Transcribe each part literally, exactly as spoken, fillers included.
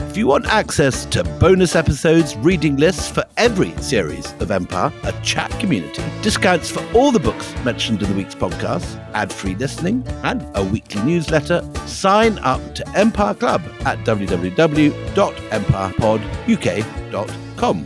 If you want access to bonus episodes, reading lists for every series of Empire, a chat community, discounts for all the books mentioned in the week's podcast, ad-free listening, and a weekly newsletter, sign up to Empire Club at w w w dot empire pod u k dot com.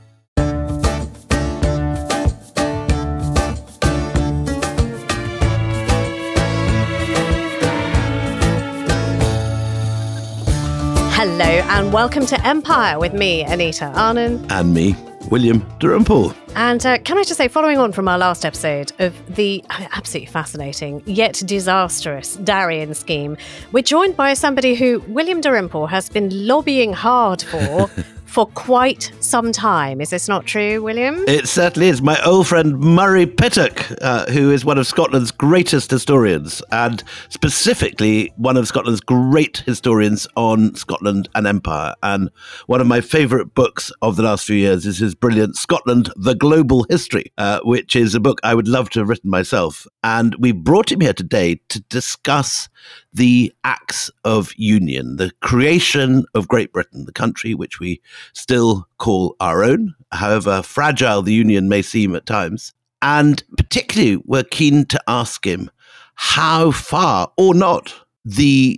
Hello and welcome to Empire with me, Anita Arnon. And me, William Dalrymple. And uh, can I just say, following on from our last episode of the absolutely fascinating yet disastrous Darien scheme, we're joined by somebody who William Dalrymple has been lobbying hard for for quite some time. Is this not true, William? It certainly is. My old friend Murray Pittock, uh, who is one of Scotland's greatest historians, and specifically one of Scotland's great historians on Scotland and Empire. And one of my favourite books of the last few years is his brilliant Scotland, The Global History, uh, which is a book I would love to have written myself. And we brought him here today to discuss the Acts of Union, the creation of Great Britain, the country which we still call our own, however fragile the Union may seem at times. And particularly, we're keen to ask him how far or not the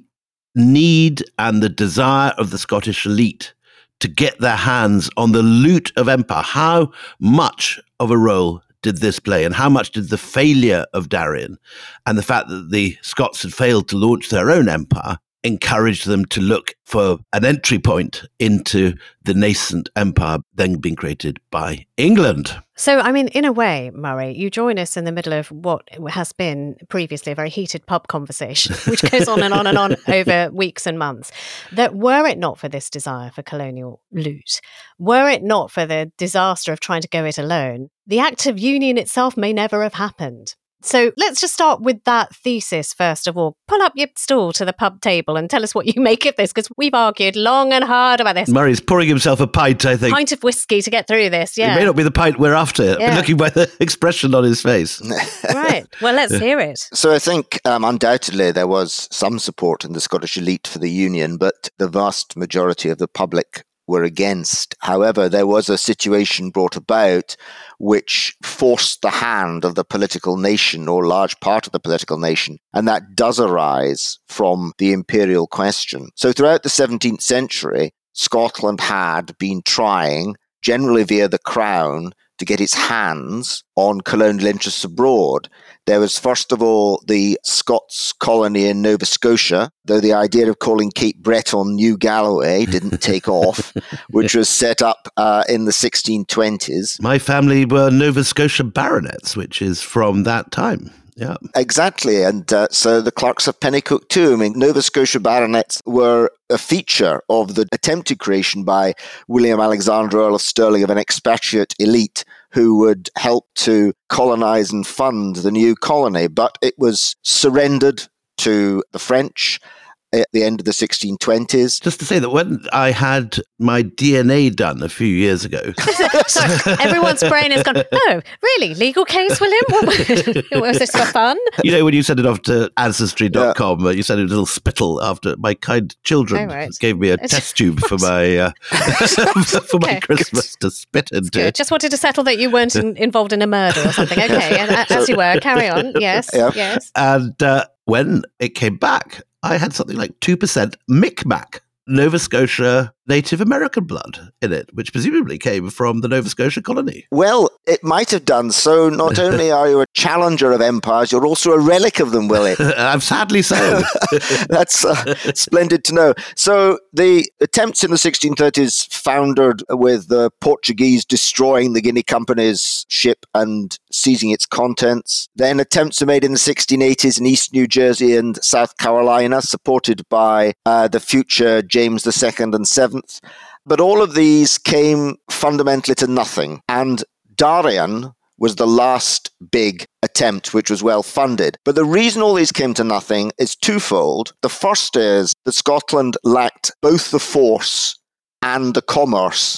need and the desire of the Scottish elite to get their hands on the loot of empire, how much of a role did this play, and how much did the failure of Darien and the fact that the Scots had failed to launch their own empire encourage them to look for an entry point into the nascent empire then being created by England? So, I mean, in a way, Murray, you join us in the middle of what has been previously a very heated pub conversation, which goes on and on and on over weeks and months. That were it not for this desire for colonial loot, were it not for the disaster of trying to go it alone, the Act of Union itself may never have happened. So let's just start with that thesis first of all. Pull up your stool to the pub table and tell us what you make of this, because we've argued long and hard about this. Murray's pouring himself a pint, I think. Pint of whiskey to get through this, yeah. It may not be the pint we're after, yeah. but looking by the expression on his face. Right. Well, let's hear it. So I think um, undoubtedly there was some support in the Scottish elite for the Union, but the vast majority of the public were against. However, there was a situation brought about which forced the hand of the political nation, or large part of the political nation, and that does arise from the imperial question. So throughout the seventeenth century, Scotland had been trying, generally via the Crown, to get its hands on colonial interests abroad. There was, first of all, the Scots colony in Nova Scotia, though the idea of calling Cape Breton New Galloway didn't take off, which was set up uh, in the sixteen twenties. My family were Nova Scotia baronets, which is from that time. Yeah, exactly. And uh, so the clerks of Pennycook too. I mean, Nova Scotia baronets were a feature of the attempted creation by William Alexander, Earl of Stirling, of an expatriate elite who would help to colonize and fund the new colony. But it was surrendered to the French at the end of the sixteen twenties. Just to say that when I had my D N A done a few years ago... Sorry, everyone's brain has gone, oh, really? Legal case, William? What, was this for fun? You know, when you send it off to ancestry dot com, yeah. uh, you send a little spittle after my kind children oh, right. gave me a test tube for my uh, for my okay. Christmas to spit into. Just wanted to settle that you weren't in, involved in a murder or something. Okay, and, as you were, carry on. Yes, yeah. yes. And uh, when it came back, I had something like two percent Micmac, Nova Scotia Native American blood in it, which presumably came from the Nova Scotia colony. Well, it might have done so. Not only are you a challenger of empires, you're also a relic of them, Willie. I'm sadly so. That's uh, splendid to know. So the attempts in the sixteen thirties foundered with the Portuguese destroying the Guinea Company's ship and seizing its contents. Then attempts were made in the sixteen eighties in East New Jersey and South Carolina, supported by uh, the future James the Second and Seventh. But all of these came fundamentally to nothing. And Darien was the last big attempt, which was well funded. But the reason all these came to nothing is twofold. The first is that Scotland lacked both the force and the commerce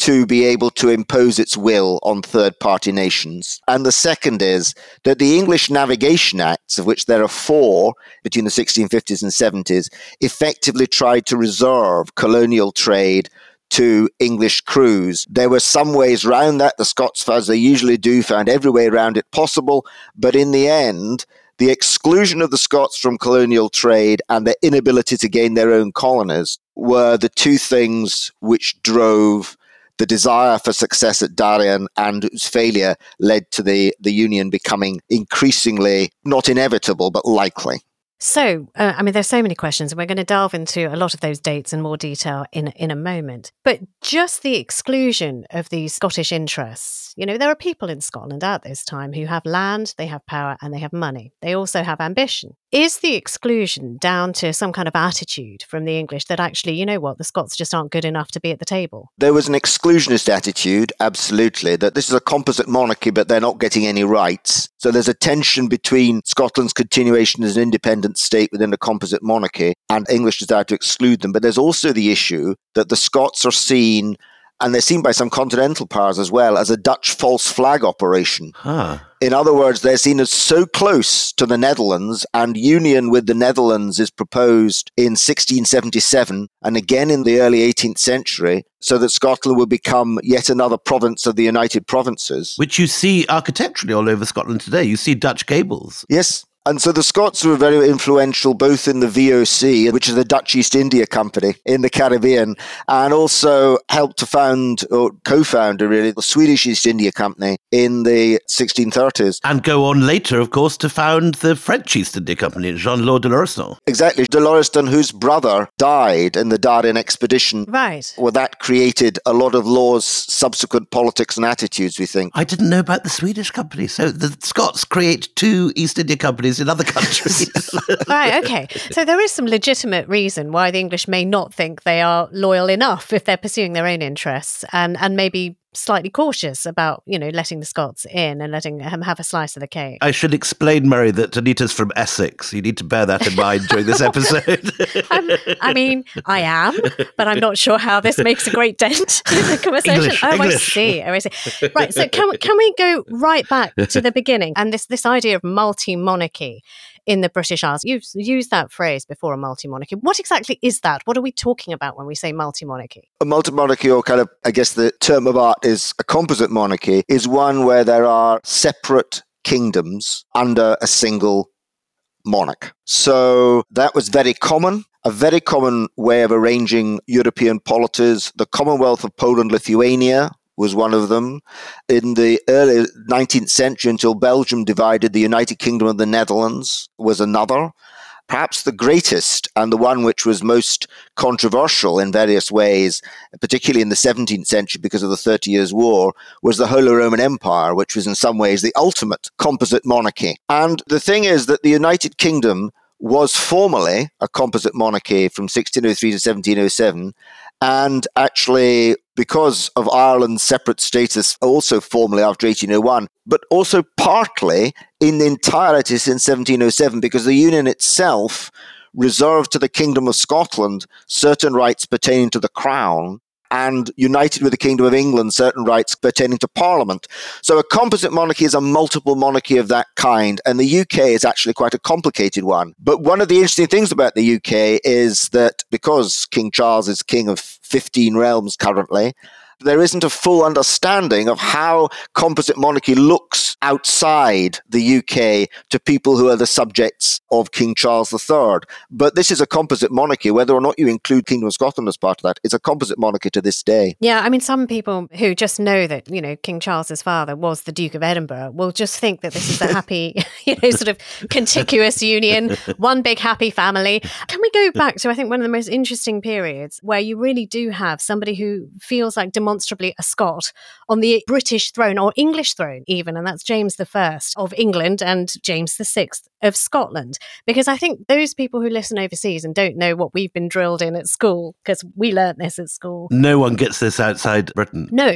to be able to impose its will on third-party nations. And the second is that the English Navigation Acts, of which there are four between the sixteen fifties and seventies, effectively tried to reserve colonial trade to English crews. There were some ways round that. The Scots, as they usually do, found every way around it possible. But in the end, the exclusion of the Scots from colonial trade and their inability to gain their own colonies were the two things which drove the desire for success at Darien, and whose failure led to the, the Union becoming increasingly, not inevitable, but likely. So, uh, I mean, there's so many questions, and we're going to delve into a lot of those dates in more detail in in a moment. But just the exclusion of these Scottish interests, you know, there are people in Scotland at this time who have land, they have power, and they have money. They also have ambition. Is the exclusion down to some kind of attitude from the English that actually, you know what, the Scots just aren't good enough to be at the table? There was an exclusionist attitude, absolutely, that this is a composite monarchy, but they're not getting any rights. So there's a tension between Scotland's continuation as an independent state within a composite monarchy and English desire to exclude them. But there's also the issue that the Scots are seen, and they're seen by some continental powers as well, as a Dutch false flag operation. Huh. In other words, they're seen as so close to the Netherlands, and union with the Netherlands is proposed in sixteen seventy-seven and again in the early eighteenth century, so that Scotland will become yet another province of the United Provinces. Which you see architecturally all over Scotland today. You see Dutch gables. Yes. And so the Scots were very influential both in the V O C, which is the Dutch East India Company in the Caribbean, and also helped to found, or co-found really, the Swedish East India Company in the sixteen thirties. And go on later, of course, to found the French East India Company, Jean-Laud de Lauriston. Exactly. De Lauriston, whose brother died in the Darien expedition. Right. Well, that created a lot of Law's subsequent politics and attitudes, we think. I didn't know about the Swedish company. So the Scots create two East India Companies in other countries. Right, okay. So there is some legitimate reason why the English may not think they are loyal enough if they're pursuing their own interests, and, and maybe slightly cautious about, you know, letting the Scots in and letting them have a slice of the cake. I should explain, Murray, that Anita's from Essex. You need to bear that in mind during this episode. um, I mean, I am, but I'm not sure how this makes a great dent in the conversation. English, oh, English. I see. Oh, I see. Right. So can we, can we go right back to the beginning and this this idea of multi-monarchy in the British Isles? You've used that phrase before, a multi-monarchy. What exactly is that? What are we talking about when we say multi-monarchy? A multi-monarchy, or kind of, I guess the term of art is a composite monarchy, is one where there are separate kingdoms under a single monarch. So that was very common. A very common way of arranging European polities. The Commonwealth of Poland-Lithuania was one of them. In the early nineteenth century, until Belgium divided, the United Kingdom of the Netherlands was another. Perhaps the greatest, and the one which was most controversial in various ways, particularly in the seventeenth century because of the Thirty Years' War, was the Holy Roman Empire, which was in some ways the ultimate composite monarchy. And the thing is that the United Kingdom was formally a composite monarchy from sixteen oh three to seventeen oh seven, and actually, because of Ireland's separate status also formally after eighteen oh one, but also partly in entirety since seventeen oh seven, because the Union itself reserved to the Kingdom of Scotland certain rights pertaining to the Crown, and united with the Kingdom of England certain rights pertaining to Parliament. So a composite monarchy is a multiple monarchy of that kind, and the U K is actually quite a complicated one. But one of the interesting things about the U K is that because King Charles is king of fifteen realms currently, there isn't a full understanding of how composite monarchy looks outside the U K to people who are the subjects of King Charles the Third. But this is a composite monarchy, whether or not you include Kingdom of Scotland as part of that. It's a composite monarchy to this day. Yeah, I mean, some people who just know that, you know, King Charles's father was the Duke of Edinburgh will just think that this is a happy, you know, sort of contiguous union, one big happy family. Can we go back to, I think, one of the most interesting periods where you really do have somebody who feels like demonstrably a Scot on the British throne, or English throne even, and that's James the First of England and James the Sixth of Scotland. Because I think those people who listen overseas and don't know what we've been drilled in at school, because we learnt this at school. No one gets this outside Britain. No.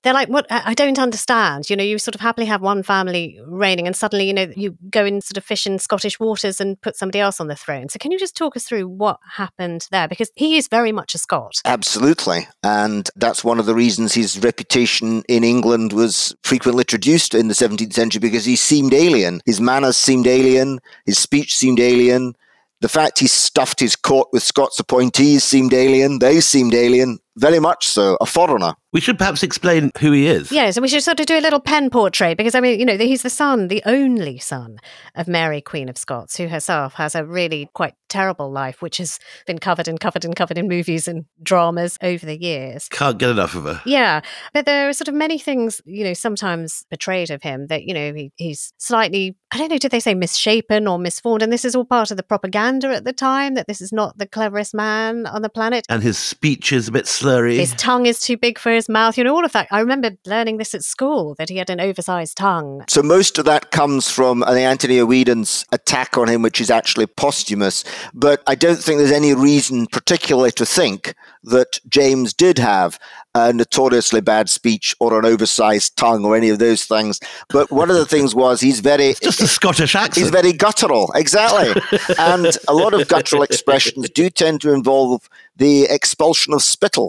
They're like, what? I I don't understand. You know, you sort of happily have one family reigning and suddenly, you know, you go and sort of fish in Scottish waters and put somebody else on the throne. So can you just talk us through what happened there? Because he is very much a Scot. Absolutely. And that's one of the reasons his reputation in England was frequently traduced in the seventeenth century, because he seemed alien. His manners seemed alien. His speech seemed alien. The fact he stuffed his court with Scots appointees seemed alien. They seemed alien. Very much so. A foreigner. We should perhaps explain who he is. Yeah, so we should sort of do a little pen portrait because, I mean, you know, he's the son, the only son of Mary, Queen of Scots, who herself has a really quite terrible life, which has been covered and covered and covered in movies and dramas over the years. Can't get enough of her. Yeah, but there are sort of many things, you know, sometimes portrayed of him that, you know, he, he's slightly, I don't know, did they say misshapen or misformed? And this is all part of the propaganda at the time, that this is not the cleverest man on the planet. And his speech is a bit slurry. His tongue is too big for his mouth, you know, all of that. I remember learning this at school, that he had an oversized tongue. So most of that comes from uh, Anthony Wieden's attack on him, which is actually posthumous. But I don't think there's any reason particularly to think that James did have a notoriously bad speech or an oversized tongue or any of those things. But one of the things was he's very... It's just a Scottish accent. He's very guttural, exactly. And a lot of guttural expressions do tend to involve the expulsion of spittle.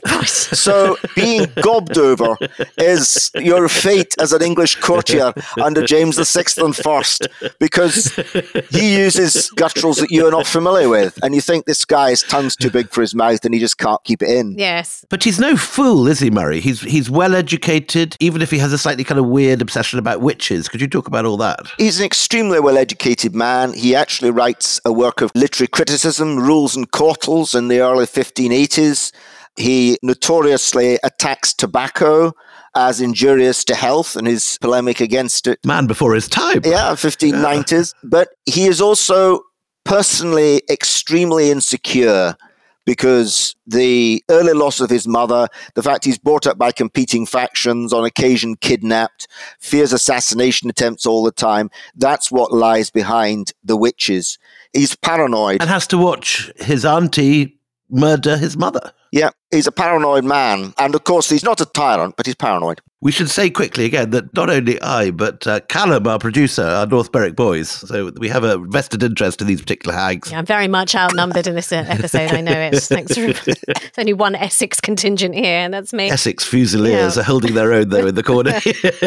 So being gobbed over is your fate as an English courtier under James the Sixth and First, because he uses gutturals that you are not familiar with, and you think this guy's tongue's too big for his mouth and he just can't keep it in. Yes. But he's no fool, is he, Murray? He's he's well educated, even if he has a slightly kind of weird obsession about witches. Could you talk about all that? He's an extremely well-educated man. He actually writes a work of literary criticism, Rules and Cautels, in the early fifteen eighties. He notoriously attacks tobacco as injurious to health and his polemic against it. Man before his time. Yeah, fifteen nineties. Yeah. But he is also personally extremely insecure, because the early loss of his mother, the fact he's brought up by competing factions, on occasion kidnapped, fears assassination attempts all the time, that's what lies behind the witches. He's paranoid. And has to watch his auntie murder his mother. Yeah, he's a paranoid man. And of course, he's not a tyrant, but he's paranoid. We should say quickly again that not only I, but uh, Callum, our producer, are North Berwick boys. So we have a vested interest in these particular hags. Yeah, I'm very much outnumbered in this episode. I know it. Thanks for There's only one Essex contingent here, and that's me. Essex Fusiliers Yeah. are holding their own, though, in the corner.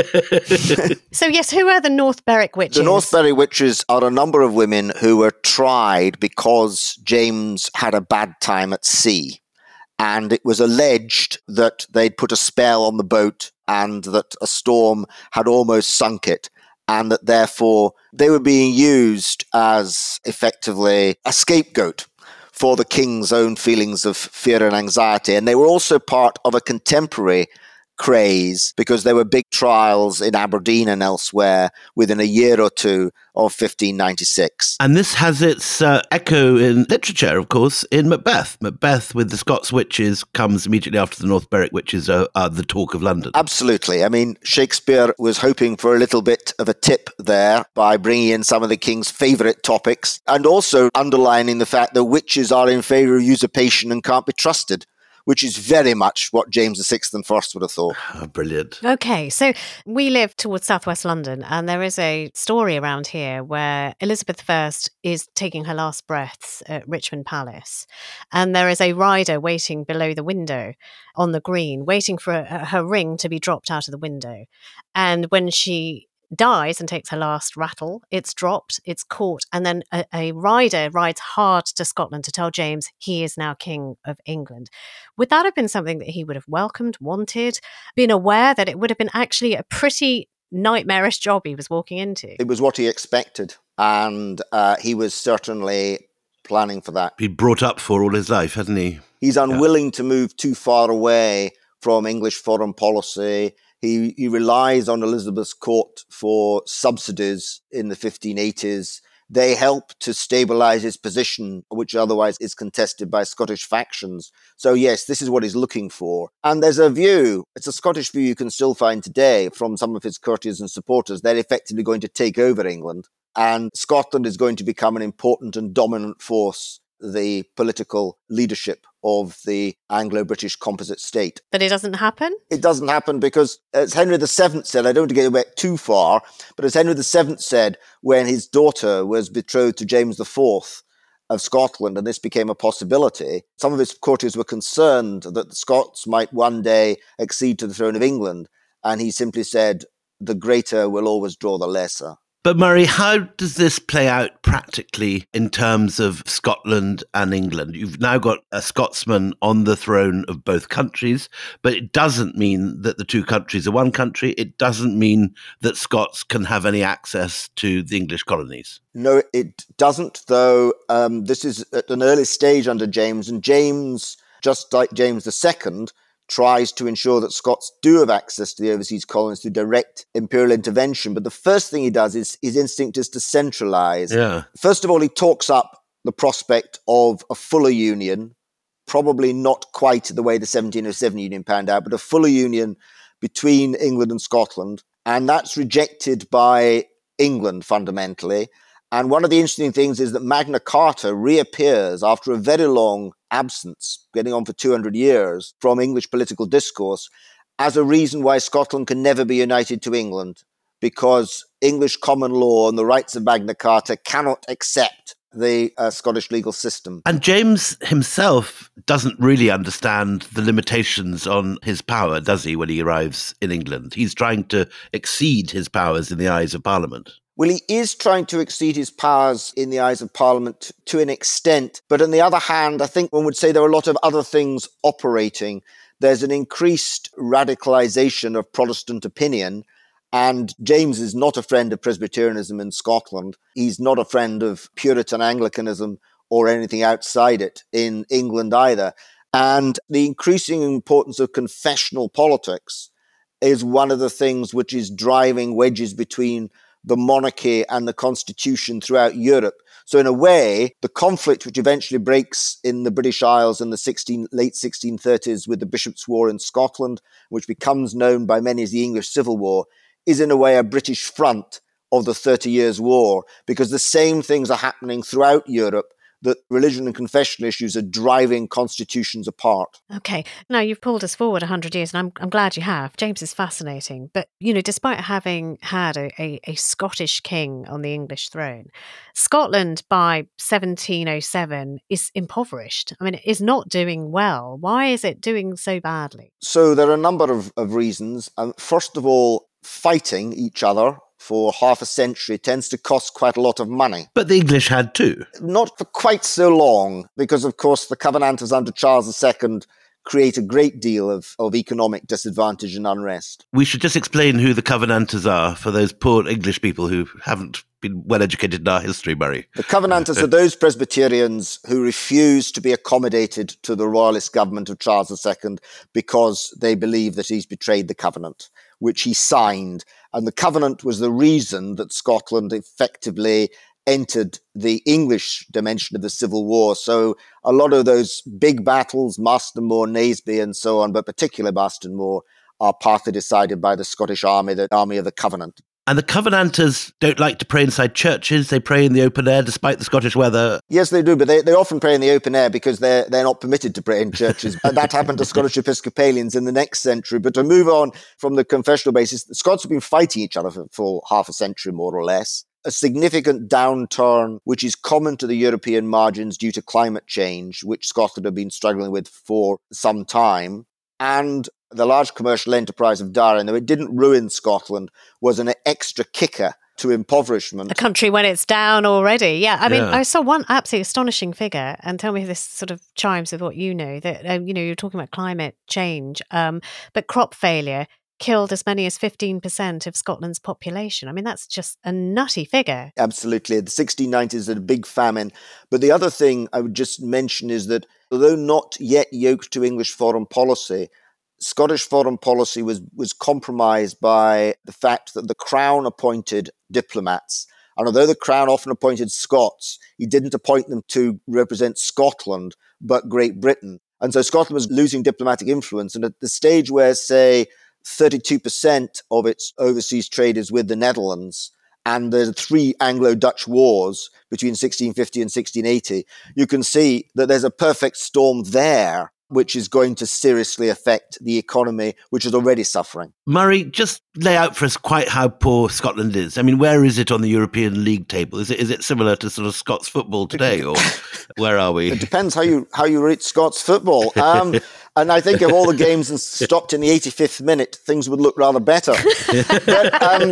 So, yes, who are the North Berwick witches? The North Berwick witches are a number of women who were tried because James had a bad time at sea. And it was alleged that they'd put a spell on the boat and that a storm had almost sunk it, and that therefore they were being used as effectively a scapegoat for the king's own feelings of fear and anxiety. And they were also part of a contemporary craze, because there were big trials in Aberdeen and elsewhere within a year or two of fifteen ninety-six. And this has its uh, echo in literature, of course, in Macbeth. Macbeth with the Scots witches comes immediately after the North Berwick witches are, are the talk of London. Absolutely. I mean, Shakespeare was hoping for a little bit of a tip there by bringing in some of the king's favourite topics, and also underlining the fact that witches are in favour of usurpation and can't be trusted, which is very much what James the Sixth and First would have thought. Oh, brilliant. Okay, so we live towards southwest London, and there is a story around here where Elizabeth the First is taking her last breaths at Richmond Palace, and there is a rider waiting below the window on the green, waiting for a, her ring to be dropped out of the window. And when she dies and takes her last rattle, it's dropped, it's caught, and then a, a rider rides hard to Scotland to tell James he is now King of England. Would that have been something that he would have welcomed, wanted, been aware that it would have been actually a pretty nightmarish job he was walking into? It was what he expected, and uh, he was certainly planning for that. Been brought up for all his life, hasn't he? He's unwilling yeah. to move too far away from English foreign policy. He, he relies on Elizabeth's court for subsidies in the fifteen eighties. They help to stabilise his position, which otherwise is contested by Scottish factions. So yes, this is what he's looking for. And there's a view, it's a Scottish view you can still find today from some of his courtiers and supporters. They're effectively going to take over England, and Scotland is going to become an important and dominant force, the political leadership of the Anglo-British composite state. But it doesn't happen? It doesn't happen because, as Henry the Seventh said, I don't want to get back too far, but as Henry the Seventh said, when his daughter was betrothed to James the Fourth of Scotland, and this became a possibility, some of his courtiers were concerned that the Scots might one day accede to the throne of England, and he simply said, the greater will always draw the lesser. But Murray, how does this play out practically in terms of Scotland and England? You've now got a Scotsman on the throne of both countries, but it doesn't mean that the two countries are one country. It doesn't mean that Scots can have any access to the English colonies. No, it doesn't, though. Um, this is at an early stage under James, and James, just like James the Second, tries to ensure that Scots do have access to the overseas colonies through direct imperial intervention. But the first thing he does is his instinct is to centralize. Yeah. First of all, he talks up the prospect of a fuller union, probably not quite the way the seventeen oh seven union panned out, but a fuller union between England and Scotland. And that's rejected by England fundamentally. And one of the interesting things is that Magna Carta reappears after a very long absence, getting on for two hundred years, from English political discourse as a reason why Scotland can never be united to England, because English common law and the rights of Magna Carta cannot accept the uh, Scottish legal system. And James himself doesn't really understand the limitations on his power, does he, when he arrives in England? He's trying to exceed his powers in the eyes of Parliament. Well, he is trying to exceed his powers in the eyes of Parliament to an extent. But on the other hand, I think one would say there are a lot of other things operating. There's an increased radicalization of Protestant opinion. And James is not a friend of Presbyterianism in Scotland. He's not a friend of Puritan Anglicanism or anything outside it in England either. And the increasing importance of confessional politics is one of the things which is driving wedges between the monarchy and the constitution throughout Europe. So in a way, the conflict which eventually breaks in the British Isles in the sixteen, late sixteen thirties with the Bishops' War in Scotland, which becomes known by many as the English Civil War, is in a way a British front of the Thirty Years' War, because the same things are happening throughout Europe, that religion and confessional issues are driving constitutions apart. Okay. Now, you've pulled us forward one hundred years, and I'm, I'm glad you have. James is fascinating. But, you know, despite having had a, a, a Scottish king on the English throne, Scotland by seventeen oh seven is impoverished. I mean, it is not doing well. Why is it doing so badly? So there are a number of, of reasons. Um, first of all, fighting each other for half a century tends to cost quite a lot of money. But the English had too. Not for quite so long, because, of course, the Covenanters under Charles the Second create a great deal of, of economic disadvantage and unrest. We should just explain who the Covenanters are for those poor English people who haven't been well educated in our history, Murray. The Covenanters are those Presbyterians who refuse to be accommodated to the royalist government of Charles the Second because they believe that he's betrayed the covenant, which he signed. And the covenant was the reason that Scotland effectively entered the English dimension of the Civil War. So a lot of those big battles, Marston Moor, Naseby, and so on, but particularly Marston Moor, are partly decided by the Scottish army, the army of the Covenant. And the Covenanters don't like to pray inside churches. They pray in the open air despite the Scottish weather. Yes, they do, but they, they often pray in the open air because they're, they're not permitted to pray in churches. And that happened to Scottish Episcopalians in the next century. But to move on from the confessional basis, the Scots have been fighting each other for, for half a century, more or less. A significant downturn, which is common to the European margins due to climate change, which Scotland have been struggling with for some time. And the large commercial enterprise of Darien, though it didn't ruin Scotland, was an extra kicker to impoverishment. A country when it's down already. Yeah, I mean, Yeah. I saw one absolutely astonishing figure, and tell me if this sort of chimes with what you know, that, um, you know, you're talking about climate change, um, but crop failure killed as many as fifteen percent of Scotland's population. I mean, that's just a nutty figure. Absolutely. The sixteen nineties had a big famine. But the other thing I would just mention is that although not yet yoked to English foreign policy, Scottish foreign policy was, was compromised by the fact that the Crown appointed diplomats. And although the Crown often appointed Scots, he didn't appoint them to represent Scotland, but Great Britain. And so Scotland was losing diplomatic influence. And at the stage where, say, thirty-two percent of its overseas trade is with the Netherlands, and the three Anglo-Dutch wars between sixteen fifty and sixteen eighty, you can see that there's a perfect storm there, which is going to seriously affect the economy, which is already suffering. Murray, just lay out for us quite how poor Scotland is. I mean, where is it on the European League table? Is it is it similar to sort of Scots football today, or where are we? It depends how you how you rate Scots football. Um, and I think if all the games stopped in the eighty-fifth minute, things would look rather better. But, um,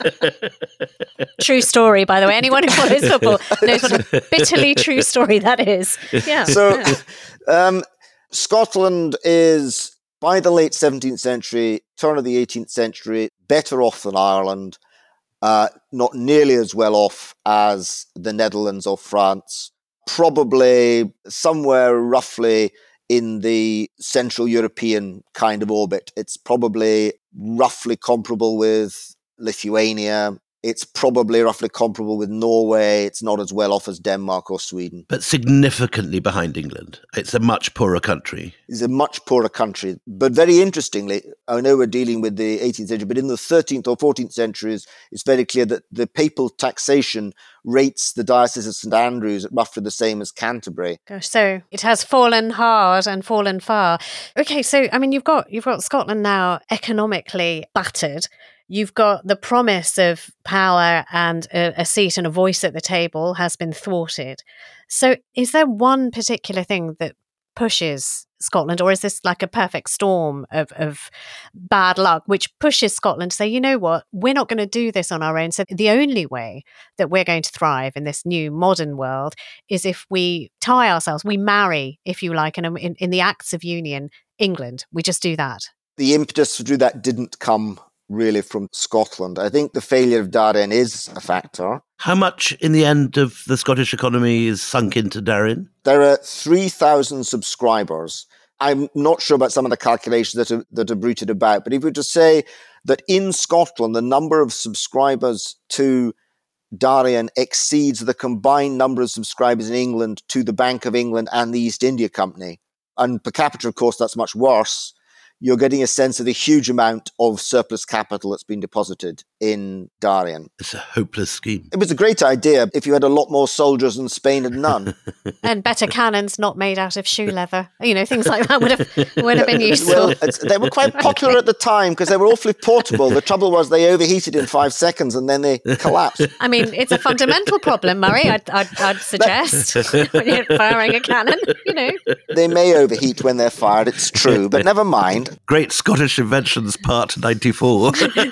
true story, by the way. Anyone who follows football knows what a bitterly true story that is. Yeah. So, yeah. Um, Scotland is, by the late seventeenth century, turn of the eighteenth century, better off than Ireland, uh, not nearly as well off as the Netherlands or France, probably somewhere roughly in the Central European kind of orbit. It's probably roughly comparable with Lithuania. It's probably roughly comparable with Norway. It's not as well off as Denmark or Sweden. But significantly behind England. It's a much poorer country. It's a much poorer country. But very interestingly, I know we're dealing with the eighteenth century, but in the thirteenth or fourteenth centuries, it's very clear that the papal taxation rates the Diocese of St Andrews at roughly the same as Canterbury. Gosh, so it has fallen hard and fallen far. Okay, so I mean, you've got you've got Scotland now economically battered. You've got the promise of power and a, a seat and a voice at the table has been thwarted. So is there one particular thing that pushes Scotland, or is this like a perfect storm of, of bad luck, which pushes Scotland to say, you know what, we're not going to do this on our own. So the only way that we're going to thrive in this new modern world is if we tie ourselves, we marry, if you like, in, in, in the acts of union, England. We just do that. The impetus to do that didn't come really from Scotland. I think the failure of Darien is a factor. How much in the end of the Scottish economy is sunk into Darien? There are three thousand subscribers. I'm not sure about some of the calculations that are, that are bruited about, but if we were to say that in Scotland, the number of subscribers to Darien exceeds the combined number of subscribers in England to the Bank of England and the East India Company. And per capita, of course, that's much worse. You're getting a sense of the huge amount of surplus capital that's been deposited in Darien. It's a hopeless scheme. It was a great idea if you had a lot more soldiers and Spain had none. And better cannons not made out of shoe leather. You know, things like that would have would have been useful. Well, it's, they were quite popular at the time because they were awfully portable. The trouble was they overheated in five seconds and then they collapsed. I mean, it's a fundamental problem, Murray, I'd, I'd, I'd suggest, when you're firing a cannon, you know. They may overheat when they're fired, it's true, but never mind. Great Scottish Inventions, Part ninety-four.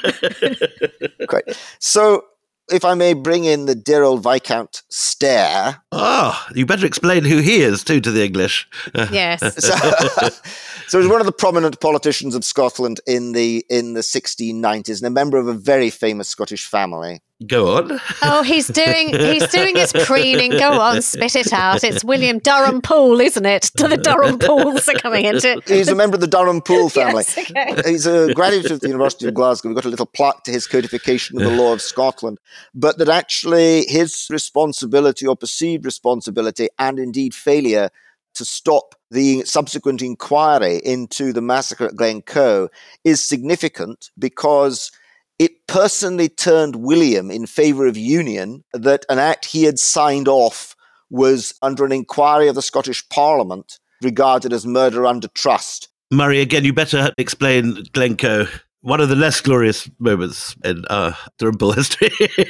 Great. So, if I may bring in the dear old Viscount Stair. Ah, you better explain who he is, too, to the English. Yes. So, so he was one of the prominent politicians of Scotland in the in the sixteen nineties and a member of a very famous Scottish family. Go on. Oh, he's doing he's doing his preening. Go on, spit it out. It's William Durham Poole, isn't it? To the Durham Pools are coming into it. He's a member of the Durham Poole family. Yes, okay. He's a graduate of the University of Glasgow. We've got a little plaque to his codification of the law of Scotland. But that actually his responsibility or perceived responsibility and indeed failure to stop the subsequent inquiry into the massacre at Glencoe is significant because it personally turned William in favour of union, that an act he had signed off was under an inquiry of the Scottish Parliament regarded as murder under trust. Murray, again, you better explain Glencoe. One of the less glorious moments in uh, Durham Poole history.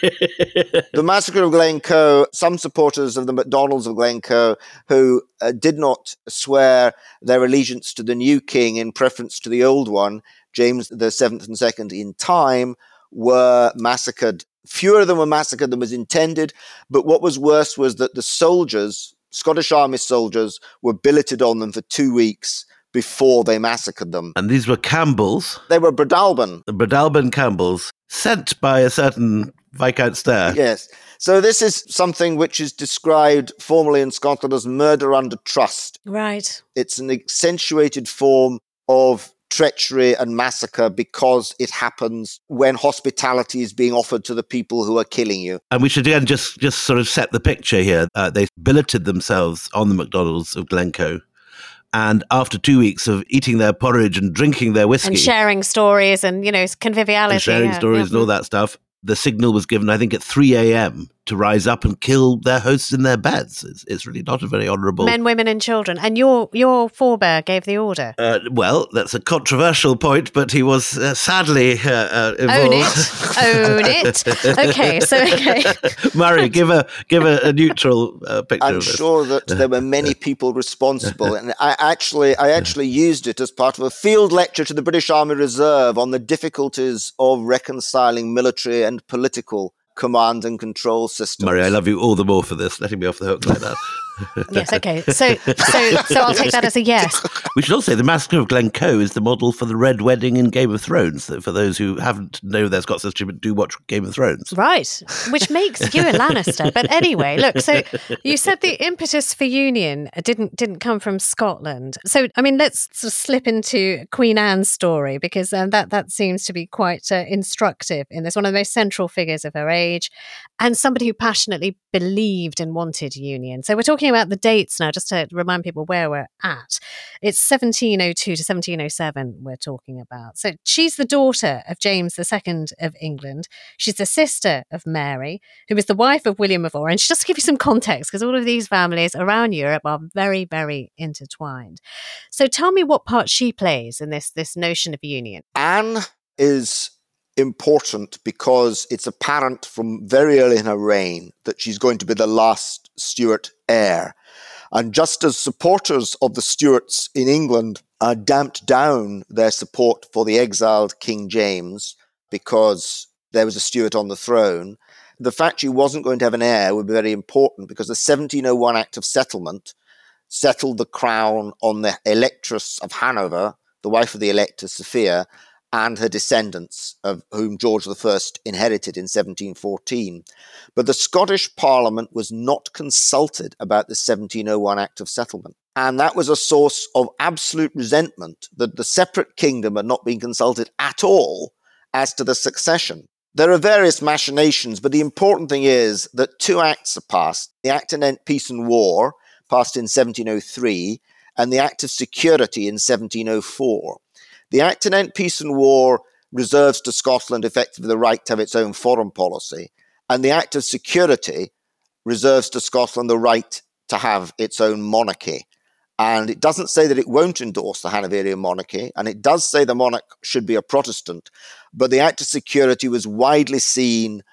The massacre of Glencoe, some supporters of the MacDonalds of Glencoe who uh, did not swear their allegiance to the new king in preference to the old one, James the Seventh and Second in time, were massacred. Fewer of them were massacred than was intended, but what was worse was that the soldiers, Scottish Army soldiers, were billeted on them for two weeks before they massacred them. And these were Campbells. They were Breadalbane. The Breadalbane Campbells, sent by a certain Viscount Stair. Yes. So this is something which is described formally in Scotland as murder under trust. Right. It's an accentuated form of treachery and massacre because it happens when hospitality is being offered to the people who are killing you. And we should again just, just sort of set the picture here. Uh, they billeted themselves on the MacDonalds of Glencoe. And after two weeks of eating their porridge and drinking their whiskey. And sharing stories and, you know, conviviality. And sharing yeah, stories yeah. and all that stuff. the signal was given, I think, at three a.m. to rise up and kill their hosts in their beds. It's, it's really not a very honourable... Men, women and children. And your your forebear gave the order. Uh, well, that's a controversial point, but he was uh, sadly uh, uh, involved. Own it. Own it. Okay, so, okay. Murray, give a give a, a neutral uh, picture I'm of this. sure that there were many people responsible. And I actually, I actually used it as part of a field lecture to the British Army Reserve on the difficulties of reconciling military and political command and control systems. Murray, I love you all the more for this, letting me off the hook like that. Yes, okay. So, so, so I'll take that as a yes. We should also say the Massacre of Glencoe is the model for the Red Wedding in Game of Thrones. For those who haven't know their Scots history but do watch Game of Thrones, right? Which makes you a Lannister. But anyway, look. So you said the impetus for union didn't didn't come from Scotland. So I mean, let's sort of slip into Queen Anne's story because um, that that seems to be quite uh, instructive in this. One of the most central figures of her age, and somebody who passionately believed and wanted union. So we're talking about the dates now, just to remind people where we're at. It's seventeen oh two to seventeen oh seven we're talking about. So she's the daughter of James the Second of England. She's the sister of Mary, who is the wife of William of Orange. Just to give you some context, because all of these families around Europe are very, very intertwined. So tell me what part she plays in this, this notion of union. Anne is important because it's apparent from very early in her reign that she's going to be the last Stuart heir. And just as supporters of the Stuarts in England uh, damped down their support for the exiled King James because there was a Stuart on the throne, the fact she wasn't going to have an heir would be very important because the seventeen oh one Act of Settlement settled the crown on the Electress of Hanover, the wife of the Elector Sophia, and her descendants, of whom George the First inherited in seventeen fourteen. But the Scottish Parliament was not consulted about the seventeen oh one Act of Settlement. And that was a source of absolute resentment that the separate kingdom had not been consulted at all as to the succession. There are various machinations, but the important thing is that two acts are passed. The Act Anent Peace and War, passed in seventeen oh three, and the Act of Security in seventeen oh four. The Act Anent Peace and War reserves to Scotland effectively the right to have its own foreign policy, and the Act of Security reserves to Scotland the right to have its own monarchy. And it doesn't say that it won't endorse the Hanoverian monarchy, and it does say the monarch should be a Protestant, but the Act of Security was widely seen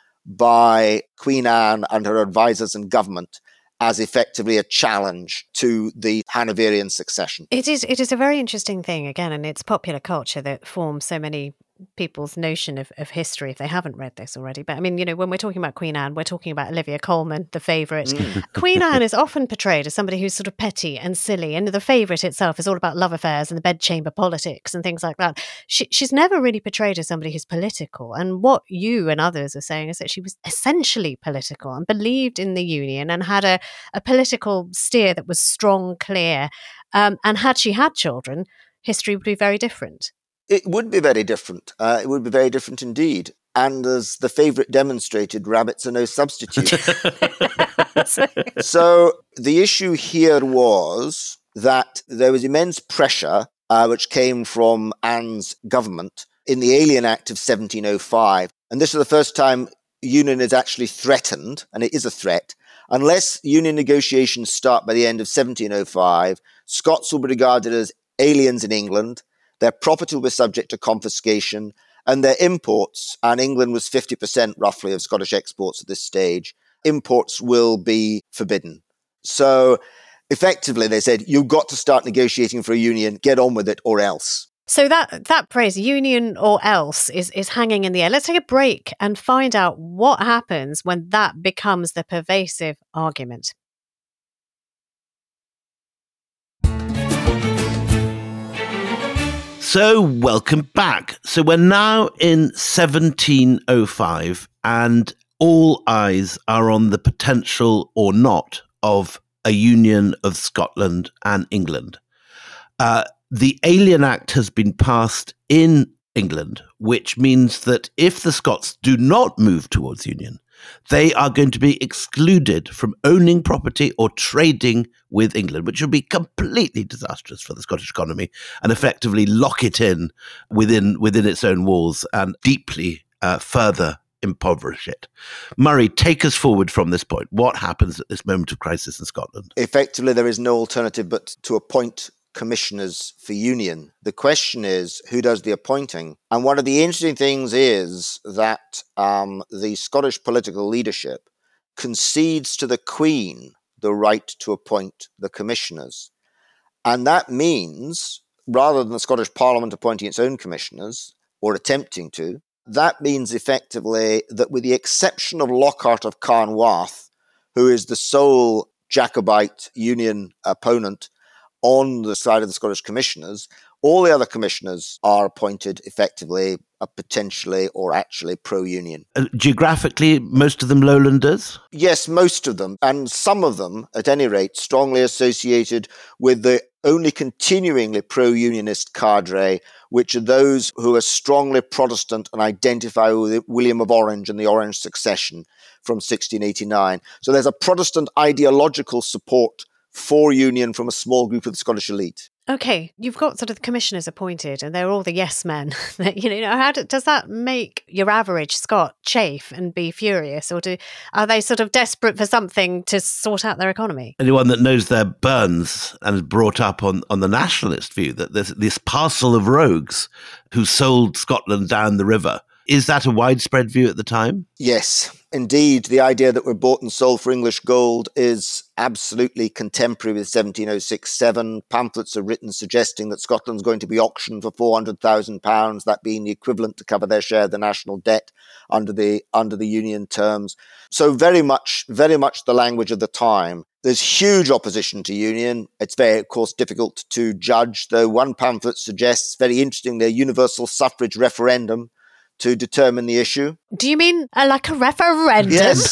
by Queen Anne and her advisors and government as effectively a challenge to the Hanoverian succession. It is it is a very interesting thing, again, and it's popular culture that forms so many people's notion of, of history if they haven't read this already. But I mean, you know, when we're talking about Queen Anne, we're talking about Olivia Colman, the favourite. Mm. Queen Anne is often portrayed as somebody who's sort of petty and silly, and the favourite itself is all about love affairs and the bedchamber politics and things like that. She, she's never really portrayed as somebody who's political. And what you and others are saying is that she was essentially political and believed in the union and had a, a political steer that was strong, clear. Um, and had she had children, history would be very different. It would be very different. Uh, it would be very different indeed. And as the favourite demonstrated, rabbits are no substitute. So the issue here was that there was immense pressure, uh, which came from Anne's government in the Alien Act of seventeen oh five. And this is the first time union is actually threatened, and it is a threat. Unless union negotiations start by the end of seventeen oh five, Scots will be regarded as aliens in England. Their property will be subject to confiscation, and their imports, and England was fifty percent roughly of Scottish exports at this stage, imports will be forbidden. So effectively they said, you've got to start negotiating for a union, get on with it or else. So that that phrase, union or else, is, is hanging in the air. Let's take a break and find out what happens when that becomes the pervasive argument. So, welcome back. So, we're now in seventeen oh five, and all eyes are on the potential or not of a union of Scotland and England. Uh, the Alien Act has been passed in England, which means that if the Scots do not move towards union, they are going to be excluded from owning property or trading with England, which would be completely disastrous for the Scottish economy and effectively lock it in within within its own walls and deeply uh, further impoverish it. Murray, take us forward from this point. What happens at this moment of crisis in Scotland? Effectively, there is no alternative but to appoint commissioners for union. The question is, who does the appointing? And one of the interesting things is that um, the Scottish political leadership concedes to the Queen the right to appoint the commissioners. And that means, rather than the Scottish Parliament appointing its own commissioners, or attempting to, that means effectively that with the exception of Lockhart of Carnwath, who is the sole Jacobite Union opponent on the side of the Scottish commissioners, all the other commissioners are appointed effectively, uh, potentially or actually pro-union. Uh, geographically, most of them lowlanders? Yes, most of them, and some of them, at any rate, strongly associated with the only continuingly pro-unionist cadre, which are those who are strongly Protestant and identify with William of Orange and the Orange succession from sixteen eighty-nine. So there's a Protestant ideological support for union from a small group of the Scottish elite. Okay, you've got sort of the commissioners appointed and they're all the yes men. you know, how do, does that make your average Scot chafe and be furious? Or do are they sort of desperate for something to sort out their economy? Anyone that knows their Burns and is brought up on, on the nationalist view that there's this parcel of rogues who sold Scotland down the river. Is that a widespread view at the time? Yes, indeed. The idea that we're bought and sold for English gold is absolutely contemporary with seventeen oh six seven. Pamphlets are written suggesting that Scotland's going to be auctioned for four hundred thousand pounds, that being the equivalent to cover their share of the national debt under the under the union terms. So very much, very much the language of the time. There's huge opposition to union. It's very, of course, difficult to judge, though one pamphlet suggests, very interestingly, a universal suffrage referendum to determine the issue. Do you mean uh, like a referendum? Yes.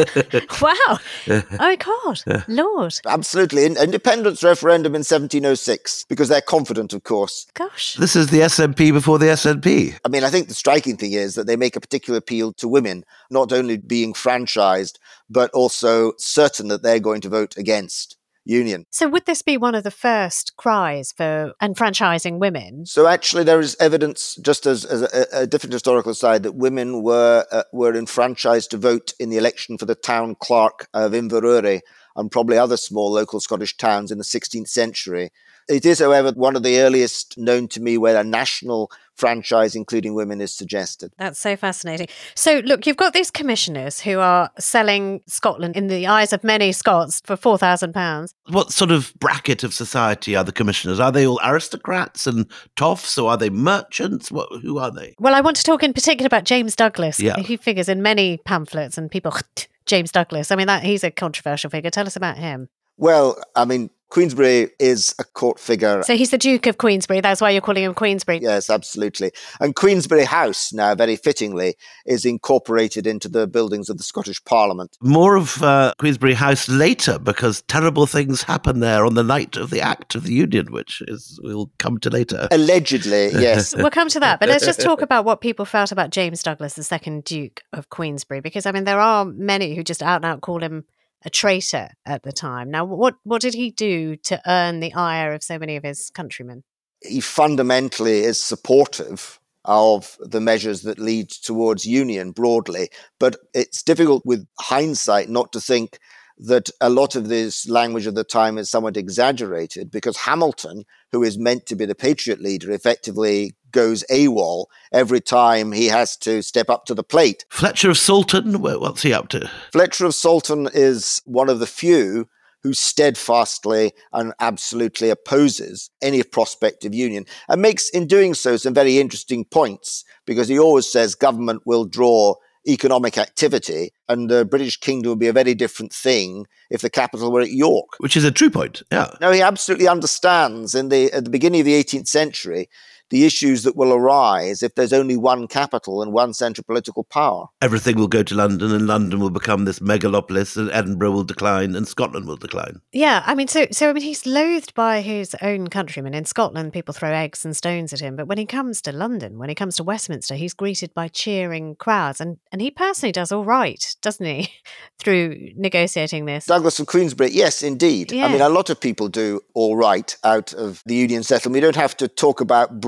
Wow. Oh, my God. Lord. Absolutely. In- independence referendum in seventeen oh six, because they're confident, of course. Gosh. This is the S N P before the S N P. I mean, I think the striking thing is that they make a particular appeal to women, not only being franchised, but also certain that they're going to vote against union. So would this be one of the first cries for enfranchising women? So actually there is evidence, just as, as a, a different historical side, that women were uh, were enfranchised to vote in the election for the town clerk of Inverurie and probably other small local Scottish towns in the sixteenth century. It is, however, one of the earliest known to me where a national franchise, including women, is suggested. That's so fascinating. So, look, you've got these commissioners who are selling Scotland in the eyes of many Scots for four thousand pounds. What sort of bracket of society are the commissioners? Are they all aristocrats and toffs, or are they merchants? What, who are they? Well, I want to talk in particular about James Douglas. Yeah. He figures in many pamphlets and people, James Douglas. I mean, that he's a controversial figure. Tell us about him. Well, I mean, Queensberry is a court figure. So he's the Duke of Queensberry. That's why you're calling him Queensberry. Yes, absolutely. And Queensberry House, now very fittingly, is incorporated into the buildings of the Scottish Parliament. More of uh, Queensberry House later, because terrible things happen there on the night of the Act of the Union, which is we'll come to later. Allegedly, yes. We'll come to that. But let's just talk about what people felt about James Douglas, the second Duke of Queensberry, because, I mean, there are many who just out and out call him a traitor at the time. Now, what, what did he do to earn the ire of so many of his countrymen? He fundamentally is supportive of the measures that lead towards union broadly, but it's difficult with hindsight not to think that a lot of this language of the time is somewhat exaggerated, because Hamilton, who is meant to be the patriot leader, effectively goes AWOL every time he has to step up to the plate. Fletcher of Salton, what's he up to? Fletcher of Salton is one of the few who steadfastly and absolutely opposes any prospect of union, and makes, in doing so, some very interesting points, because he always says government will draw economic activity, and the British kingdom would be a very different thing if the capital were at York. Which is a true point, yeah. No, he absolutely understands in the at the beginning of the eighteenth century the issues that will arise if there's only one capital and one central political power. Everything will go to London, and London will become this megalopolis, and Edinburgh will decline, and Scotland will decline. Yeah, I mean, so so I mean, he's loathed by his own countrymen. In Scotland, people throw eggs and stones at him, but when he comes to London, when he comes to Westminster, he's greeted by cheering crowds, and and he personally does all right, doesn't he, through negotiating this? Douglas of Queensberry, yes, indeed. Yeah. I mean, a lot of people do all right out of the Union settlement. We don't have to talk about bribe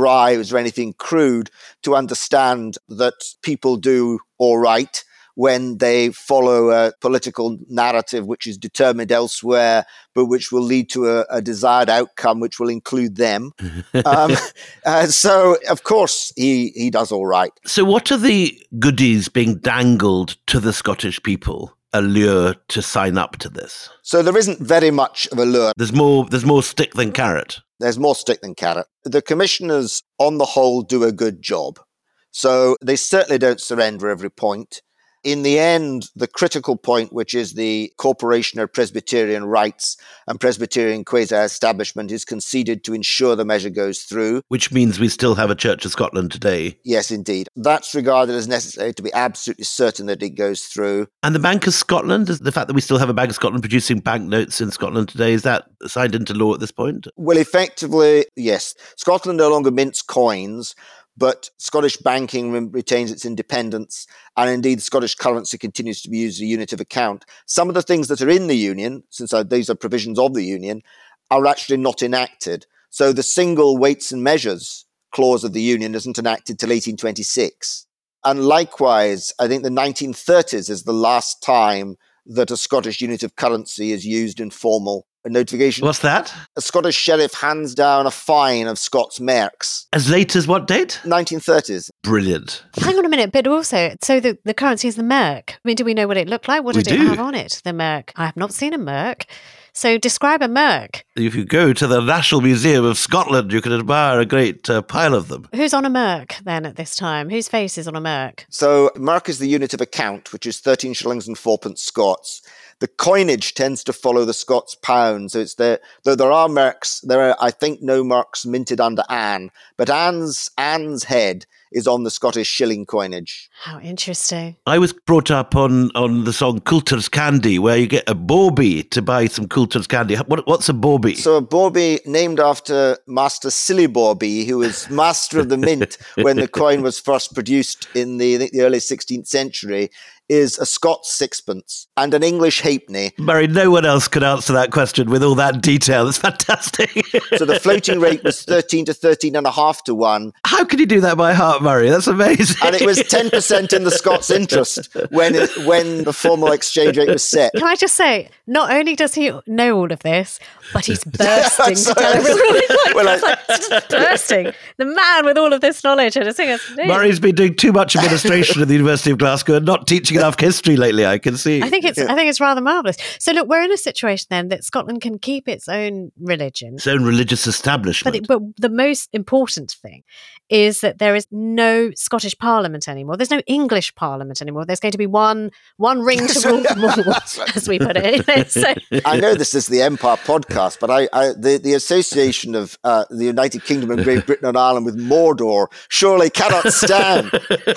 bribes or anything crude, to understand that people do all right when they follow a political narrative which is determined elsewhere, but which will lead to a, a desired outcome which will include them. um, uh, so, of course, he, he does all right. So what are the goodies being dangled to the Scottish people, a lure to sign up to this? So there isn't very much of a lure. There's more, there's more stick than carrot. There's more stick than carrot. The commissioners, on the whole, do a good job. So they certainly don't surrender every point. In the end, the critical point, which is the corporation or Presbyterian rights and Presbyterian quasi-establishment, is conceded to ensure the measure goes through. Which means we still have a Church of Scotland today. Yes, indeed. That's regarded as necessary to be absolutely certain that it goes through. And the Bank of Scotland, is the fact that we still have a Bank of Scotland producing banknotes in Scotland today, is that signed into law at this point? Well, effectively, yes. Scotland no longer mints coins, but Scottish banking re- retains its independence, and indeed Scottish currency continues to be used as a unit of account. Some of the things that are in the Union, since uh, these are provisions of the Union, are actually not enacted. So the single weights and measures clause of the Union isn't enacted till eighteen twenty-six. And likewise, I think the nineteen thirties is the last time that a Scottish unit of currency is used in formal notification. What's that? A Scottish sheriff hands down a fine of Scots merks. As late as what date? nineteen thirties. Brilliant. Hang on a minute, but also, so the, the currency is the merk. I mean, do we know what it looked like? What We did it do. have on it, the merk? I have not seen a merk. So describe a merk. If you go to the National Museum of Scotland, you can admire a great uh, pile of them. Who's on a merk then at this time? Whose face is on a merk? So merk is the unit of account, which is thirteen shillings and fourpence Scots. The coinage tends to follow the Scots pound. So it's there, though there are merks, there are, I think, no merks minted under Anne, but Anne's, Anne's head is on the Scottish shilling coinage. How interesting. I was brought up on, on the song Coulter's Candy, where you get a bawbee to buy some Coulter's Candy. What, what's a bawbee? So a bawbee named after Master Silly Bawbee, who was master of the mint when the coin was first produced in the, I think, the early sixteenth century, is a Scots sixpence and an English halfpenny. Murray, no one else could answer that question with all that detail. It's fantastic. So the floating rate was thirteen to thirteen and a half to one. How can you do that by heart, Murray? That's amazing. And it was ten percent in the Scots' interest when it, when the formal exchange rate was set. Can I just say, not only does he know all of this, but he's bursting to Sorry. tell everyone. Like, Well, I- it's like, it's just bursting. The man with all of this knowledge and a singer. Murray's been doing too much administration at the University of Glasgow and not teaching enough history lately, I can see. I think it's I think it's rather marvellous. So look, we're in a situation then that Scotland can keep its own religion. Its own religious But, establishment. it, but the most important thing is that there is no Scottish Parliament anymore. There's no English Parliament anymore. There's going to be one one ring to rule them all, as we put it. So, I know this is the Empire podcast, but I, I the, the association of uh, the United Kingdom and Great Britain and Ireland with Mordor surely cannot stand.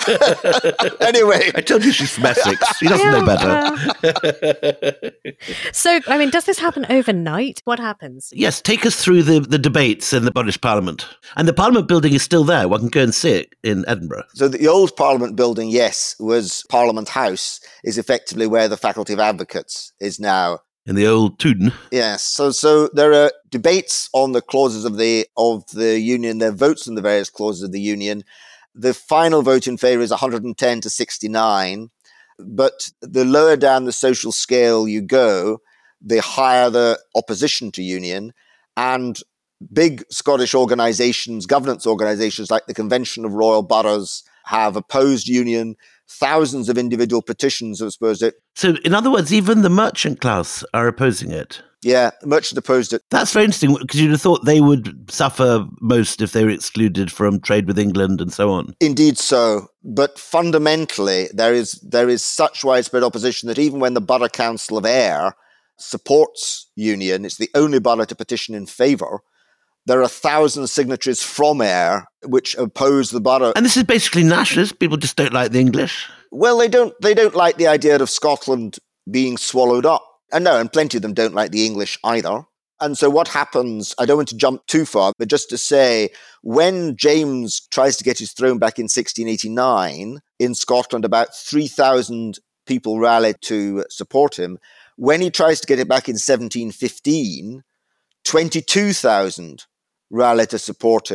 Anyway, I told you she's from Essex. She doesn't know Yeah, better. so, I mean, does this happen overnight? What happens? Yes, take us through the, the debates in the British Parliament. And the Parliament building is still there. One can go and see it in Edinburgh. so the old Parliament building, yes, was Parliament House, is effectively where the Faculty of Advocates is now. In the old Tune. Yes, so so there are debates on the clauses of the of the union. There are votes on the various clauses of the union. The final vote in favour is one hundred ten to sixty-nine, but the lower down the social scale you go, the higher the opposition to union, and big Scottish organisations, governance organisations like the Convention of Royal Boroughs have opposed union. Thousands of individual petitions have opposed it. So, in other words, even the merchant class are opposing it. Yeah, merchant opposed it. That's very interesting because you'd have thought they would suffer most if they were excluded from trade with England and so on. Indeed so. But fundamentally, there is there is such widespread opposition that even when the Borough Council of Ayr supports union, it's the only borough to petition in favour, there are a thousand signatories from Ayr which oppose the borough. And this is basically nationalist. People just don't like the English. Well, they don't they don't like the idea of Scotland being swallowed up. And no, and plenty of them don't like the English either. And so what happens, I don't want to jump too far, but just to say, when James tries to get his throne back in sixteen eighty-nine, in Scotland, about three thousand people rallied to support him. When he tries to get it back in seventeen fifteen, twenty-two thousand rallied to support him.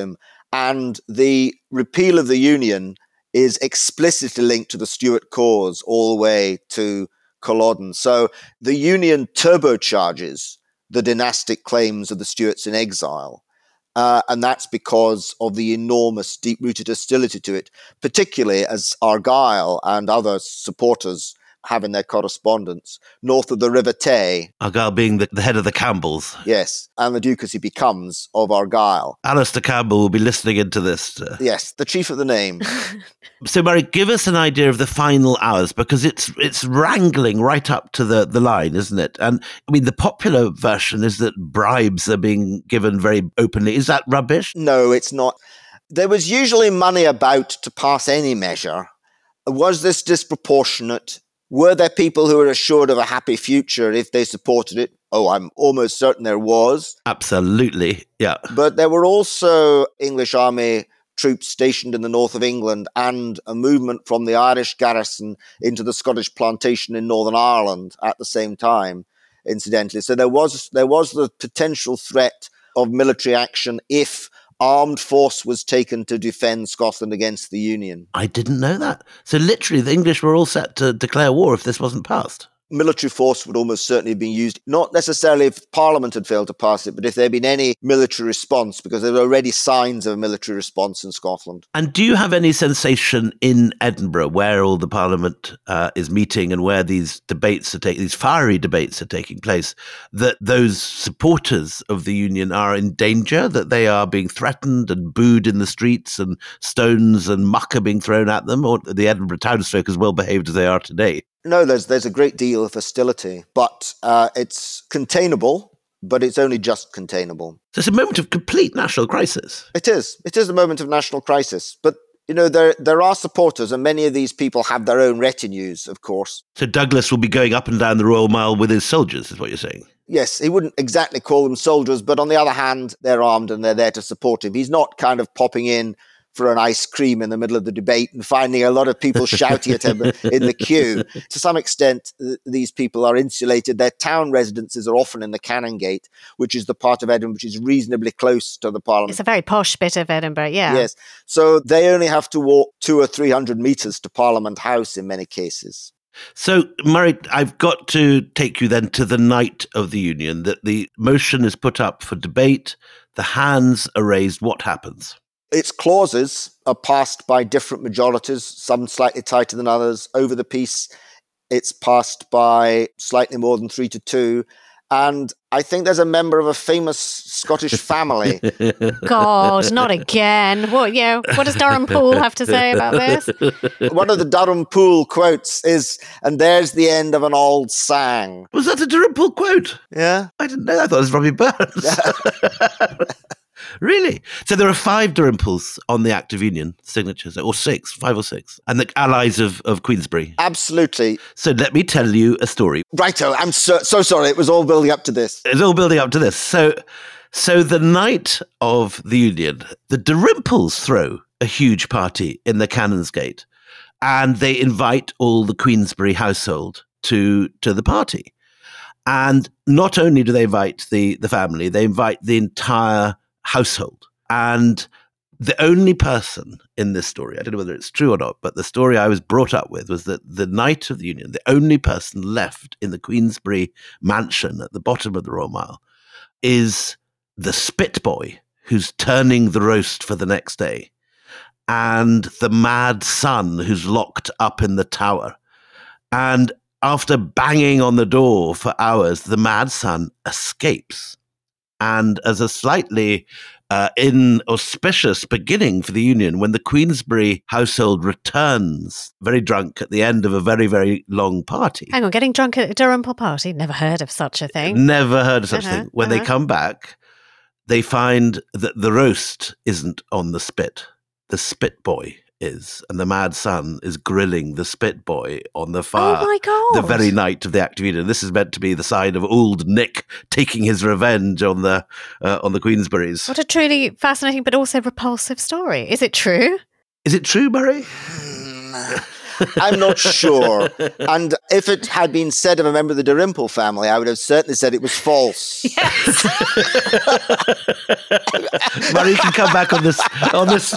And the repeal of the Union is explicitly linked to the Stuart cause all the way to Culloden. So the Union turbocharges the dynastic claims of the Stuarts in exile. Uh, and that's because of the enormous deep-rooted hostility to it, particularly as Argyll and other supporters have in their correspondence north of the River Tay. Argyll being the, the head of the Campbells. Yes, and the Duke as he becomes of Argyll. Alistair Campbell will be listening into this. Uh... Yes, the chief of the name. So, Murray, give us an idea of the final hours, because it's it's wrangling right up to the, the line, isn't it? And, I mean, the popular version is that bribes are being given very openly. Is that rubbish? No, it's not. There was usually money about to pass any measure. Was this disproportionate? Were there people who were assured of a happy future if they supported it? Oh, I'm almost certain there was. Absolutely, yeah. But there were also English army troops stationed in the north of England and a movement from the Irish garrison into the Scottish plantation in Northern Ireland at the same time, incidentally. So there was there was the potential threat of military action if armed force was taken to defend Scotland against the Union. I didn't know that. So literally the English were all set to declare war if this wasn't passed. Military force would almost certainly have been used, not necessarily if Parliament had failed to pass it, but if there had been any military response, because there were already signs of a military response in Scotland. And do you have any sensation in Edinburgh, where all the Parliament uh, is meeting and where these debates are taking, these fiery debates are taking place, that those supporters of the Union are in danger, that they are being threatened and booed in the streets and stones and muck are being thrown at them, or the Edinburgh townsfolk as well behaved as they are today? No, there's there's a great deal of hostility, but uh, it's containable, but it's only just containable. So it's a moment of complete national crisis. It is. It is a moment of national crisis. But, you know, there there are supporters, and many of these people have their own retinues, of course. So Douglas will be going up and down the Royal Mile with his soldiers, is what you're saying? Yes, he wouldn't exactly call them soldiers, but on the other hand, they're armed and they're there to support him. He's not kind of popping in for an ice cream in the middle of the debate and finding a lot of people shouting at him in the queue. To some extent, th- these people are insulated. Their town residences are often in the Canongate, which is the part of Edinburgh which is reasonably close to the Parliament. It's a very posh bit of Edinburgh, yeah. Yes. So they only have to walk two or three hundred metres to Parliament House in many cases. So, Murray, I've got to take you then to the night of the Union, that the motion is put up for debate, the hands are raised. What happens? Its clauses are passed by different majorities, some slightly tighter than others. Over the peace, it's passed by slightly more than three to two. And I think there's a member of a famous Scottish family. God, not again. What, yeah, what does Durham Poole have to say about this? One of the Durham Poole quotes is, "And there's the end of an old sang." Was that a Durham Poole quote? Yeah. I didn't know that. I thought it was Robbie Burns. Really? So there are five Durham Pooles on the Act of Union signatures, or six, five or six, and the allies of, of Queensberry. Absolutely. So let me tell you a story. Righto, I'm so, so sorry. It was all building up to this. It's all building up to this. So, so the night of the Union, the Dalrymples throw a huge party in the Canonsgate, and they invite all the Queensberry household to to the party. And not only do they invite the, the family, they invite the entire household. And the only person in this story, I don't know whether it's true or not, but the story I was brought up with was that the night of the Union, the only person left in the Queensberry mansion at the bottom of the Royal Mile is the spit boy who's turning the roast for the next day, and the mad son who's locked up in the tower. And after banging on the door for hours, the mad son escapes. And as a slightly uh, inauspicious beginning for the Union, when the Queensberry household returns very drunk at the end of a very, very long party. Hang on, getting drunk at a Durham Poole party? Never heard of such a thing. Never heard of such a uh-huh, thing. When uh-huh. they come back, they find that the roast isn't on the spit. The spit boy is, and the mad son is grilling the spit boy on the fire. Oh my God. The very night of the Act of Union. This is meant to be the sign of old Nick taking his revenge on the uh, on the Queensberrys. What a truly fascinating but also repulsive story. Is it true? Is it true, Murray? I'm not sure. And if it had been said of a member of the Dalrymple family, I would have certainly said it was false. Yes. Murray, you can come back on this on this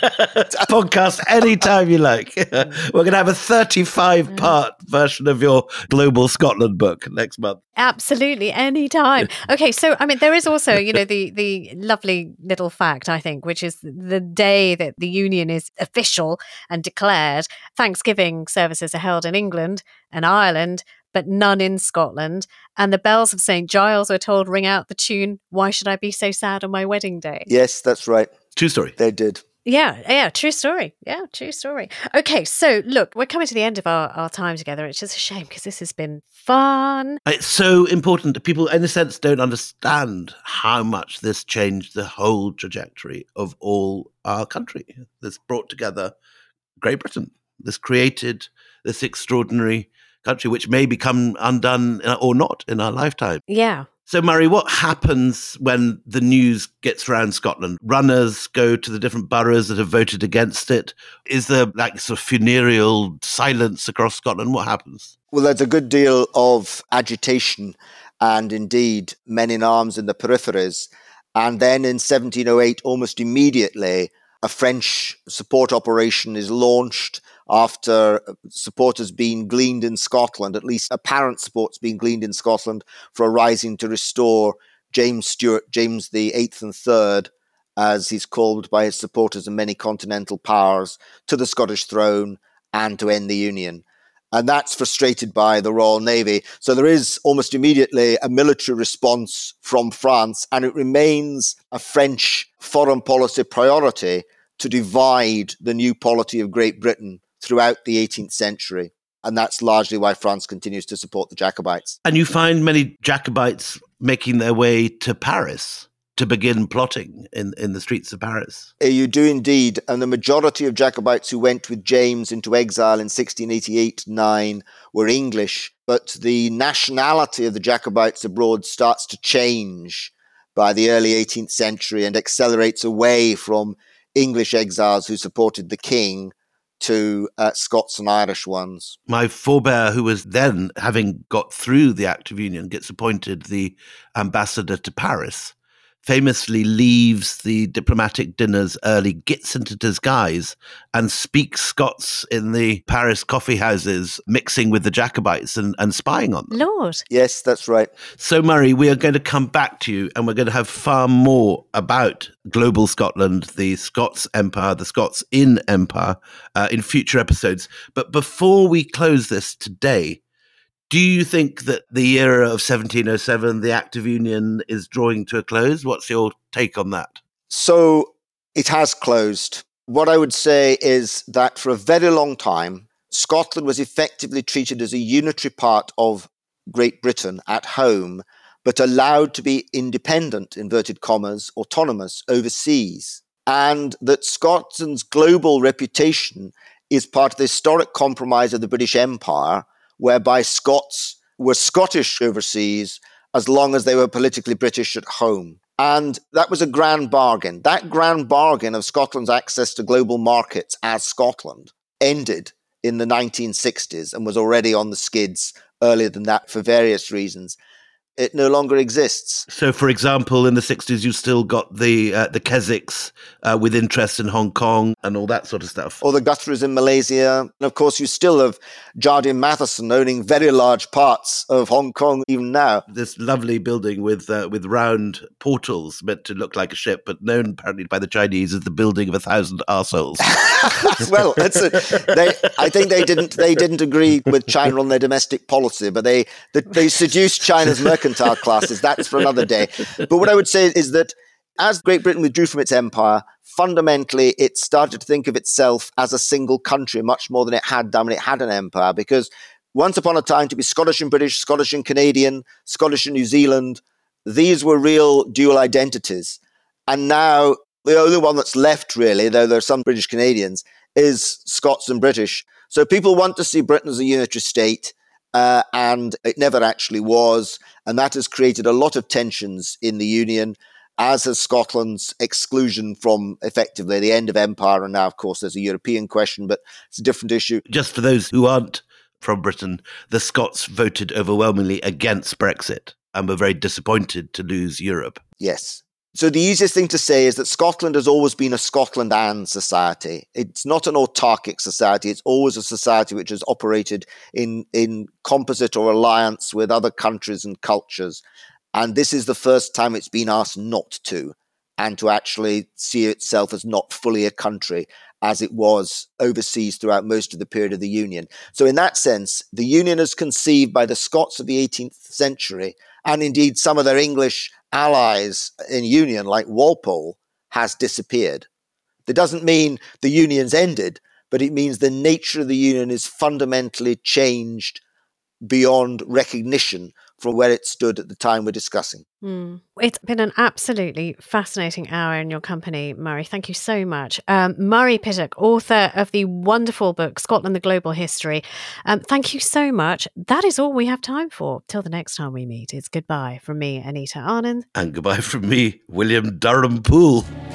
podcast anytime you like. We're going to have a thirty-five part version of your Global Scotland book next month. Absolutely, any time. Okay, so I mean, there is also, you know, the the lovely little fact, I think, which is the day that the union is official and declared. Thanksgiving services are held in England and Ireland, but none in Scotland. And the bells of Saint Giles, we're told, ring out the tune, "Why Should I Be So Sad on My Wedding Day?" Yes, that's right. True story. They did. Yeah, yeah, true story. Yeah, true story. Okay, so look, we're coming to the end of our, our time together. It's just a shame because this has been fun. It's so important that people, in a sense, don't understand how much this changed the whole trajectory of all our country. This brought together Great Britain. This created this extraordinary country, which may become undone or not in our lifetime. Yeah. So, Murray, what happens when the news gets around Scotland? Runners go to the different boroughs that have voted against it. Is there like sort of funereal silence across Scotland? What happens? Well, there's a good deal of agitation and indeed men in arms in the peripheries. And then in seventeen oh eight, almost immediately, a French support operation is launched after supporters being gleaned in Scotland, at least apparent supports being gleaned in Scotland for a rising to restore James Stuart, James the Eighth and Third, as he's called by his supporters and many continental powers, to the Scottish throne and to end the Union. And that's frustrated by the Royal Navy. So there is almost immediately a military response from France, and it remains a French foreign policy priority to divide the new polity of Great Britain throughout the eighteenth century. And that's largely why France continues to support the Jacobites. And you find many Jacobites making their way to Paris to begin plotting in, in the streets of Paris. You do indeed. And the majority of Jacobites who went with James into exile in sixteen eighty-eight nine were English. But the nationality of the Jacobites abroad starts to change by the early eighteenth century and accelerates away from English exiles who supported the king to uh, Scots and Irish ones. My forebear, who was then, having got through the Act of Union, gets appointed the ambassador to Paris, famously leaves the diplomatic dinners early, gets into disguise, and speaks Scots in the Paris coffee houses, mixing with the Jacobites and, and spying on them. Lord. Yes, that's right. So, Murray, we are going to come back to you and we're going to have far more about global Scotland, the Scots Empire, the Scots in Empire, uh, in future episodes. But before we close this today, do you think that the era of seventeen oh seven, the Act of Union, is drawing to a close? What's your take on that? So it has closed. What I would say is that for a very long time, Scotland was effectively treated as a unitary part of Great Britain at home, but allowed to be independent, inverted commas, autonomous overseas. And that Scotland's global reputation is part of the historic compromise of the British Empire, whereby Scots were Scottish overseas as long as they were politically British at home. And that was a grand bargain. That grand bargain of Scotland's access to global markets as Scotland ended in the nineteen sixties and was already on the skids earlier than that for various reasons. It no longer exists. So, for example, in the sixties, you still got the uh, the Keziks uh, with interest in Hong Kong and all that sort of stuff. Or the Guthries in Malaysia. And of course, you still have Jardine Matheson owning very large parts of Hong Kong even now. This lovely building with uh, with round portals meant to look like a ship, but known apparently by the Chinese as the building of a thousand arseholes. Well, that's a, they, I think they didn't they didn't agree with China on their domestic policy, but they they, they seduced China's mercantile classes. That's for another day. But what I would say is that as Great Britain withdrew from its empire, fundamentally it started to think of itself as a single country much more than it had done when it had an empire, because once upon a time to be Scottish and British, Scottish and Canadian, Scottish and New Zealand, these were real dual identities. And now the only one that's left, really, though there are some British Canadians, is Scots and British. So people want to see Britain as a unitary state, uh, and it never actually was. And that has created a lot of tensions in the Union. as has Scotland's exclusion from effectively the end of empire. And now, of course, there's a European question, but it's a different issue. Just for those who aren't from Britain, the Scots voted overwhelmingly against Brexit and were very disappointed to lose Europe. Yes. So the easiest thing to say is that Scotland has always been a Scotland and society. It's not an autarkic society. It's always a society which has operated in, in composite or alliance with other countries and cultures. And this is the first time it's been asked not to, and to actually see itself as not fully a country as it was overseas throughout most of the period of the Union. So in that sense, the Union as conceived by the Scots of the eighteenth century, and indeed some of their English allies in Union, like Walpole, has disappeared. That doesn't mean the Union's ended, but it means the nature of the Union is fundamentally changed beyond recognition from where it stood at the time we're discussing. Mm. It's been an absolutely fascinating hour in your company, Murray. Thank you so much. Um, Murray Pittock, author of the wonderful book, Scotland, the Global History. Um, thank you so much. That is all we have time for. Till the next time we meet, it's goodbye from me, Anita Anand. And goodbye from me, William Durham Poole.